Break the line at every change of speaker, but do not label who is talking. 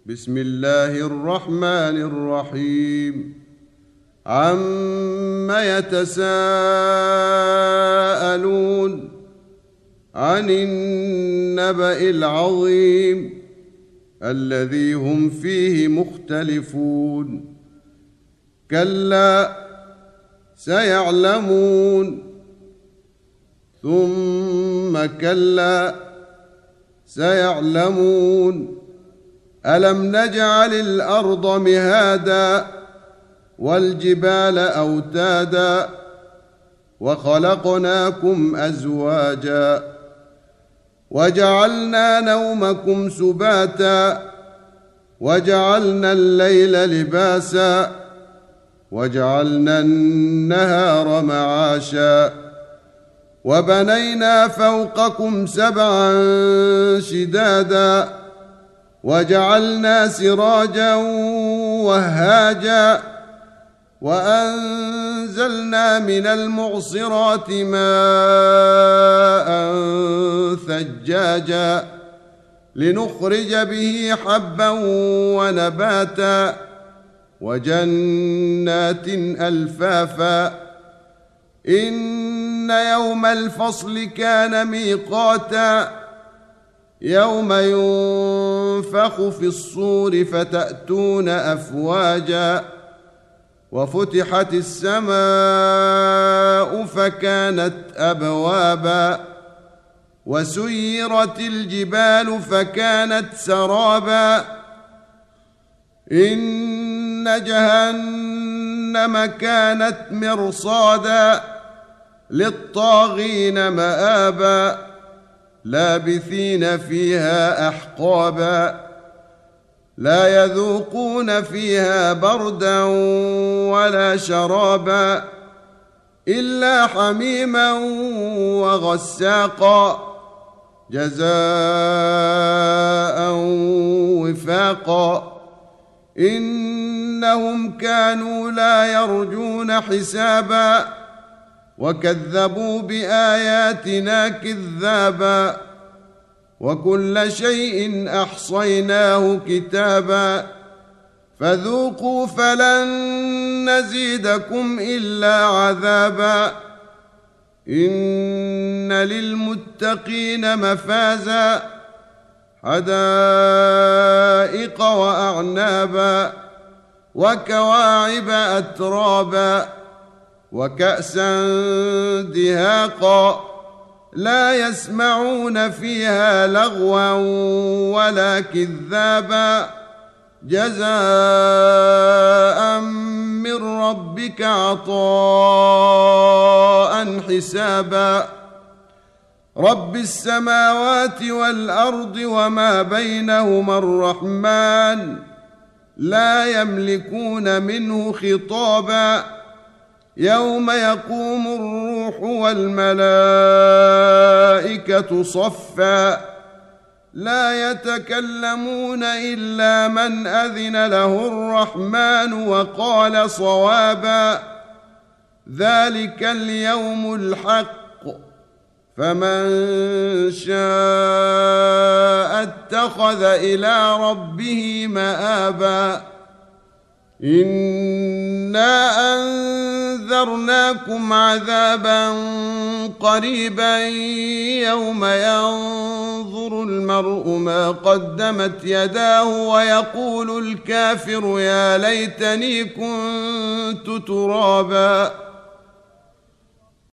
بسم الله الرحمن الرحيم. عم يتساءلون عن النبأ العظيم الذي هم فيه مختلفون. كلا سيعلمون ثم كلا سيعلمون. ألم نجعل الأرض مهادا والجبال أوتادا وخلقناكم أزواجا وجعلنا نومكم سباتا وجعلنا الليل لباسا وجعلنا النهار معاشا وبنينا فوقكم سبعا شدادا وجعلنا سراجا وهاجا وأنزلنا من المعصرات ماء ثجاجا لنخرج به حبا ونباتا وجنات ألفافا. إن يوم الفصل كان ميقاتا يوم ينفخ في الصور فتأتون أفواجا وفتحت السماء فكانت أبوابا وسيرت الجبال فكانت سرابا. إن جهنم كانت مرصادا للطاغين مآبا لابثين فيها أحقابا لا يذوقون فيها بردا ولا شرابا إلا حميما وغساقا جزاء وفاقا. إنهم كانوا لا يرجون حسابا وكذبوا بآياتنا كذابا وكل شيء أحصيناه كتابا فذوقوا فلن نزيدكم إلا عذابا. إن للمتقين مفازا حدائق وأعنابا وكواعب أترابا وكأسا دهاقا لا يسمعون فيها لغوا ولا كذابا جزاء من ربك عطاء حسابا. رب السماوات والأرض وما بينهما الرحمن لا يملكون منه خطابا. يوم يقوم الروح والملائكة صفا لا يتكلمون إلا من أذن له الرحمن وقال صوابا. ذلك اليوم الحق فمن شاء اتخذ إلى ربه مآبا. إنا أنذرناكم عذابا قريبا يوم ينظر المرء ما قدمت يداه ويقول الكافر يا ليتني كنت ترابا.